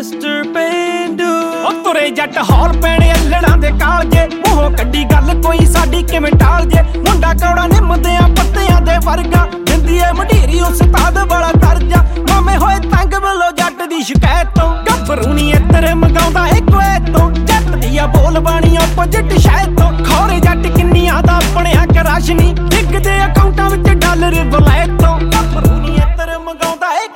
Mister ਪੇਂਡੂ। ਉਹ ਤੁਰੇ ਜੱਟ ਹੌਲ ਪੈਣੇ ਅਲੜਾਂ ਦੇ ਕਾਲਜੇ, ਮੂੰਹੋਂ ਕੱਢੀ ਗੱਲ ਕੋਈ ਸਾਡੀ ਕਿਵੇਂ ਟਾਲ ਜੇ। ਮੁੰਡਾ ਕੌੜਾ ਨਿੰਮਦਿਆਂ ਪੱਤਿਆਂ ਦੇ ਵਰਗਾ, ਦਿੰਦੀ ਏ ਮਢੀਰੀ ਉਸਤਾਦ ਵਾਲਾ ਦਰਜਾ। ਮਾਮੇ ਹੋਏ ਤੰਗ ਵੱਲੋਂ ਜੱਟ ਦੀ ਸ਼ਿਕਾਇਤ ਤੋਂ, ਗੱਭਰੂ ਨੀ ਇੱਧਰ ਮੰਗਾਉਂਦਾ ਏ ਕੁਵੈਤ ਤੋਂ। ਜੱਟ ਦੀ ਆ ਬੋਲ ਬਾਣੀ ਆਪੋਜਿਟ ਸ਼ਾਇਦ ਤੋਂ, ਖੌਰੇ ਜੱਟ ਕਿੰਨੀਆਂ ਦਾ ਬਣਿਆ ਕਰਾਸ਼ ਨੀ, ਡਿੱਗਦੇ ਅਕਾਊਂਟਾਂ ਵਿੱਚ ਡਾਲਰ ਵਲੈਤ ਤੋਂ। ਗੱਭਰੂ ਨੀ ਇੱਧਰ ਮੰਗਾਉਂਦਾ ਏ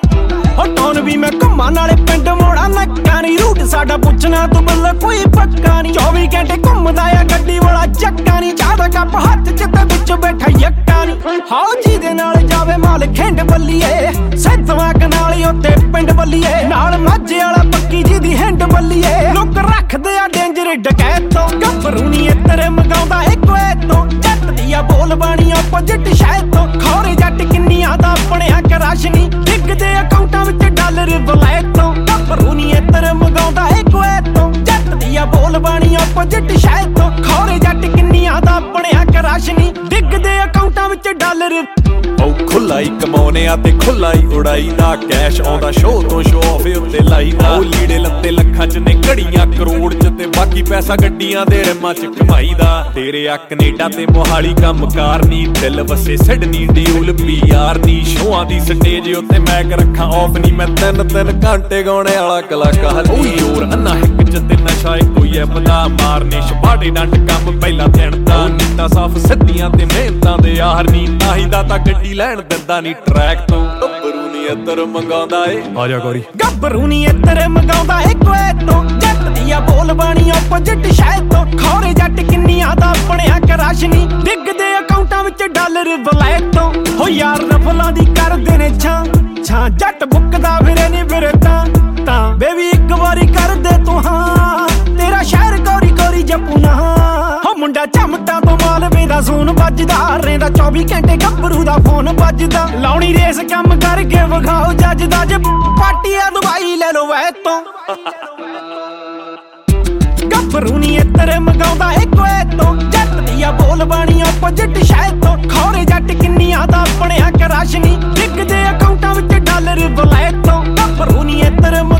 ਟੌਨ ਵੀ ਮੈਂ ਘੁੰਮਾਂ ਨਾਲੇ ਪਿੰਡ ਮੋੜਾ ਨੱਕਾ ਨੀ, ਰੂਟ ਸਾਡਾ ਪੁੱਛਣਾ ਤੂੰ ਬੱਲੇ ਕੋਈ ਪੱਕਾ ਨੀ। 24 ਘੰਟੇ ਘੁੰਮਦਾ ਆ ਗੱਡੀ ਵਾਲਾ ਚੱਕਾ ਨੀ, ਚਾਹ ਦਾ ਕੱਪ ਹੱਥ ਚ ਤੇ ਵਿੱਚ ਬੈਠਾ ਯੱਕਾ ਨੀ। ਹਾਓ ਜੀ ਦੇ ਨਾਲ ਜਾਵੇ ਮਾਲ ਖਿੰਡ ਬੱਲੀਏ, ਸੈਦਵਾਂ ਕਨਾਲੀ ਉੱਤੇ ਪਿੰਡ ਬੱਲੀਏ, ਨਾਲ ਮਾਝੇ ਵਾਲਾ ਪੱਕੀ ਜੀ ਦੀ ਹਿੰਡ ਬੱਲੀਏ। ਲੋਕ ਰੱਖਦੇ ਆ ਡੇਂਜਰ ਡਕੈਤ ਤੋਂ, ਗੱਭਰੂ ਨੀ ਇੱਧਰ ਮੰਗਾਉਂਦਾ ਏ ਕੁਵੈਤ ਤੋਂ। ਜੱਟ ਦੀ ਆ ਬੋਲ ਬਾਣੀ ਆਪੋਜਿਟ ਸ਼ਾਇਦ ਤੋਂ, ਖੌਰੇ ਜੱਟ ਕਿੰਨੀਆਂ ਦਾ ਬਣਿਆ ਕਰਾਸ਼ ਨੀ, ਡਿੱਗਦੇ ਅਕਾਊਂਟਾਂ ਵਿੱਚ ਡਾਲਰ ਵਲੈਤ ਤੋਂ। ਗੱਭਰੂ ਨੀ ਇੱਧਰ ਮੰਗਾਉਂਦਾ ਏ ਕੁਵੈਤ ਤੋਂ, ਜੱਟ ਦੀ ਆ ਬੋਲ ਬਾਣੀ ਆਪੋਜਿਟ ਸ਼ਾਇਦ ਤੋਂ, ਖੌਰੇ ਜੱਟ ਕਿੰਨੀਆਂ ਦਾ ਬਣਿਆ ਕਰਾਸ਼ ਨੀ, ਡਿੱਗਦੇ ਅਕਾਊਂਟਾਂ ਵਿੱਚ ਡਾਲਰ। ਉਹ ਖੁੱਲਾ ਹੀ ਕਮਾਉਨੇ ਆ ਤੇ ਖੁੱਲਾ ਹੀ ਉਡਾਈ ਦਾ, ਕੈਸ਼ ਆਉਂਦਾ ਸ਼ੋਅ ਤੋਂ ਸ਼ੋਅ ਉੱਤੇ ਲਾਈ ਦਾ। ਉਹ ਲੀੜੇ ਲੱਤੇ ਲੱਖਾਂ ਚ ਨੇ ਘੜੀਆਂ ਕਰੋੜ ਚ, ਤੇ ਬਾਕੀ ਪੈਸਾ ਗੱਡੀਆਂ ਦੇ ਰਿਮਾਂ ਚ ਕਮਾਈ ਦਾ। ਤੇਰੇ ਆ ਕੈਨੇਡਾ ਤੇ ਮੋਹਾਲੀ ਕੰਮ ਕਾਰ ਨੀ, ਦਿਲ ਵਸੇ ਸਿਡਨੀ ਡਿਊਲ PR ਨੀ। ਸ਼ੋਆਂ ਦੀ ਸਟੇਜ ਉੱਤੇ ਮੈਕ ਰੱਖਾਂ ਆਫ ਨੀ, ਮੈਂ 3-3 ਘੰਟੇ ਗਾਉਣੇ ਵਾਲਾ ਕਲਾਕਾਰ। ਉਹ ਯੋਰ ਅੰਨਾ ਹਿੱਕ ਚ ਤੇ ਨਸ਼ਾ ਕੋਈ ਐ ਬਦਾ ਮਾਰਨੇ, ਛਪਾੜੇ ਡੰਡ ਕੰਮ ਪਹਿਲਾਂ ਦਿਨ ਦਾ। ਨੀਤਾਂ ਸਾਫ਼ ਸਿੱਧੀਆਂ ਤੇ ਮਿਹਨਤਾਂ ਦੇ ਯਾਰ ਨੀ, ਤਾਹੀਂ ਦਾ ਤਾਂ ਗੱਡੀ ਲੈਣ ਦਿੰਦਾ ਨੀ ਟਰੈਕ ਤੋਂ। ਗੱਭਰੂ ਨੀ ਇੱਧਰ ਮੰਗਾਉਂਦਾ ਏ ਆਜਾ ਗੋਰੀ, ਗੱਭਰੂ ਨੀ ਇੱਧਰ ਮੰਗਾਉਂਦਾ ਏ ਕੁਵੈਤ ਤੋਂ। ਜੱਟ ਦੀ ਆ ਬੋਲ ਬਾਣੀ ਆਪੋਜਿਟ ਸ਼ਾਇਦ ਤੋਂ, ਖੌਰੇ ਜੱਟ ਕਿੰਨੀਆਂ ਦਾ ਬਣਿਆ ਕਰਾਸ਼ ਨੀ, ਡਿੱਗਦੇ ਅਕਾਊਂਟਾਂ ਵਿੱਚ ਡਾਲਰ ਵਲੈਤ ਤੋਂ। ਹੋ ਯਾਰ ਰਫਲਾਂ ਦੀ ਕਰਦੇ ਨੇ ਛਾਂ ਛਾਂ, ਜੱਟ ਬੁੱਕਦਾ ਫਿਰੇ ਨੀ ਫਿਰੇ ਤਾਂ ਬੇਬੀ ਇੱਕ ਵਾਰੀ ਕਰ ਦੇ ਤੂੰ ਹਾਂ, ਤੇਰਾ ਸ਼ਹਿਰ ਗੋਰੀ ਗੋਰੀ ਜਪੂ ਨਾ। ਹੋ ਮੁੰਡਾ ਚਮਟਾ ਤੋਂ ਮਾਲਵੇ ਦਾ ਸੋਨ ਵੱਜਦਾ, ਰਹਿੰਦਾ 24 ਘੰਟੇ ਗੱਭਰੂ ਦਾ ਫੋਨ ਵੱਜਦਾ। ਲਾਉਣੀ ਰੇਸ ਕੰਮ ਕਰਕੇ ਵਿਖਾਓ ਜੱਜ ਦਾ, ਜੇ ਪਾਰਟੀ ਆ ਦਵਾਈ ਲੈ ਲੋ ਵੈ ਤੋਂ। ਗੱਭਰੂ ਨੀ ਇੱਧਰ ਮੰਗਾਉਂਦਾ ਏ ਕੁਵੈਤ ਤੋਂ, ਜੱਟ ਦੀ ਆ ਬੋਲ ਬਾਣੀ ਆਪੋਜਿਟ ਸ਼ਾਇਦ ਤੋਂ, ਖੌਰੇ ਜੱਟ ਕਿੰਨੀਆਂ ਦਾ ਬਣਿਆ ਕਰਾਸ਼ ਨੀ, ਡਿੱਗਦੇ ਅਕਾਊਂਟਾਂ ਵਿੱਚ ਡਾਲਰ ਵਲੈਤ ਤੋਂ। ਗੱਭਰੂ ਨੀ ਇੱਧਰ